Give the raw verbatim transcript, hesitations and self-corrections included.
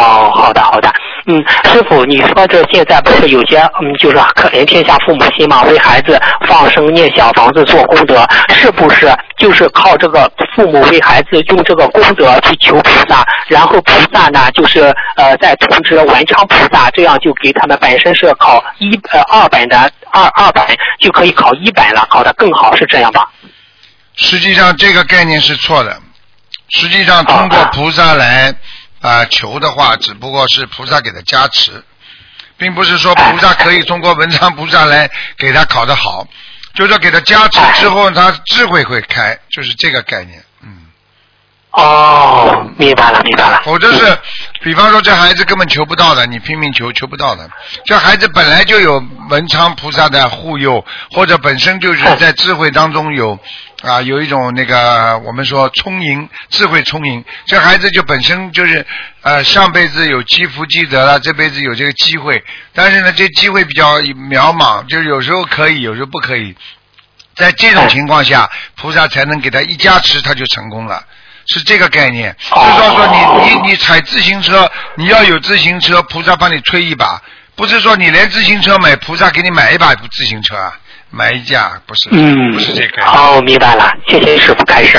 哦，好的好的。嗯，师傅，你说这现在不是有些嗯，就是可怜天下父母心嘛，为孩子放生、念小房子做功德，是不是就是靠这个父母为孩子用这个功德去求菩萨，然后菩萨呢就是呃再通知文昌菩萨，这样就给他们本身是考一呃二本的二二本就可以考一本了，考得更好，是这样吧？ 实际上这个概念是错的，实际上通过菩萨来啊、呃、求的话，只不过是菩萨给他加持，并不是说菩萨可以通过文昌菩萨来给他考得好，就是说给他加持之后，他智慧会开，就是这个概念。嗯。 哦，明白了，明白了。 否则是，比方说这孩子根本求不到的，你拼命求求不到的。这孩子本来就有文昌菩萨的护佑，或者本身就是在智慧当中有啊有一种那个我们说充盈，智慧充盈。这孩子就本身就是呃上辈子有积福积德了，这辈子有这个机会，但是呢这机会比较渺茫，就是有时候可以，有时候不可以。在这种情况下，菩萨才能给他一加持，他就成功了。是这个概念，就是说说你你你踩自行车，你要有自行车，菩萨帮你推一把，不是说你连自行车买，菩萨给你买一把自行车啊，买一架，不是， 嗯， 不是这个。 好，明白了，谢谢师傅开示。